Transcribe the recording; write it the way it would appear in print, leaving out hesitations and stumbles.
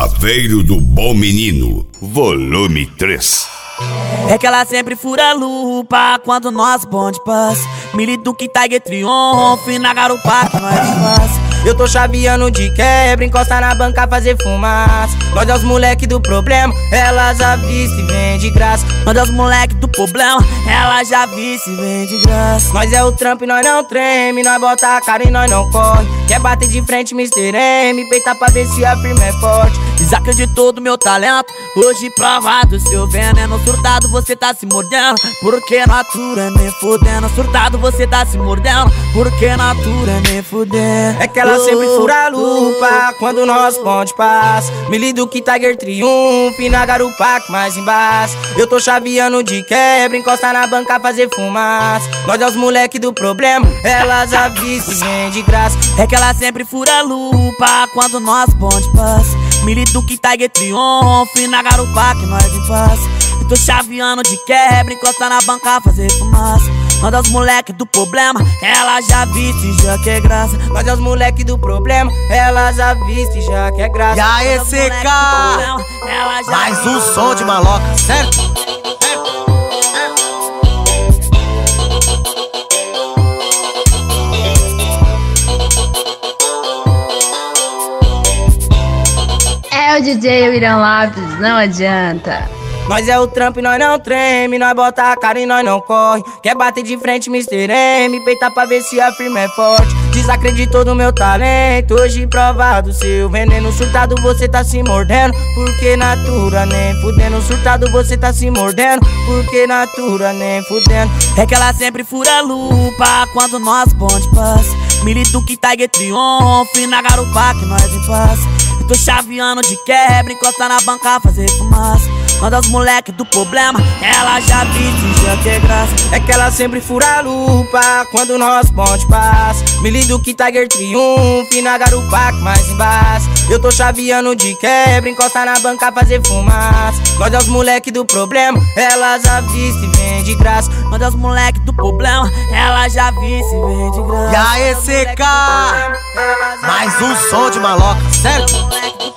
Chaveiro do Bom Menino, volume 3. É que ela sempre fura a lupa quando nós bonde passa. Miliduque, Tiger, Triunfo na garupa que nós passa. Eu tô chaveando de quebra, encosta na banca fazer fumaça. Nós é os moleque do problema, elas avistam e vem de graça. Nós é os moleque do problema, elas já visse e vem de graça. Nós é o trampo e nós não treme, nós bota a cara e nós não corre. Quer bater de frente, Mr. M, peita pra ver se a firma é forte. Desacreditou do meu talento, hoje prova do seu veneno. Surtado você tá se mordendo, porque natura nem fudendo. Surtado você tá se mordendo, porque natura nem fudendo. É que ela sempre fura a lupa quando nós ponte passa. Miliduque, Tiger, Triunfo na garupa que mais embaixo. Eu tô chaveando de quebra, encosta na banca fazer fumaça. Nós é os moleque do problema, elas avistam e vem de graça. É que ela sempre fura a lupa quando nós bonde passa. Miliduque, Tiger, Triunfo na garupa que nós passa. Eu tô chaveando de quebra, encosta na banca fazer fumaça. Nós é os moleque do problema, ela já viste e já quer graça. Nós é os moleque do problema, ela já viste e já quer graça. E aí, CK, mais um som de maloca, certo? É o DJ William Lopes, não adianta. Nós é o trampo e nós não treme, nós bota a cara e nós não corre. Quer bater de frente, Mr. M, peita pra ver se a firma é forte. Desacreditou do meu talento, hoje prova do seu veneno. Surtado você tá se mordendo, porque natura nem fudendo. Surtado você tá se mordendo, porque natura nem fudendo. É que ela sempre fura a lupa quando nós bonde passa. Miliduque, Tiger, Triunfo na garupa que nós passa. Eu tô chaveando de quebra, encosta na banca fazer fumaça. Nós é os moleque do problema, ela já viste e já quer graça. É que ela sempre fura a lupa quando nós bonde passa. Miliduque, Tiger, Triunfo na garupa que mais embaixo. Eu tô chaveando de quebra, encosta na banca fazer fumaça. Nós é os moleque do problema, elas avistam e vem de graça. Nós é os moleque do problema, ela já visse e vem de graça. E aí, CK, mais um som de maloca, certo?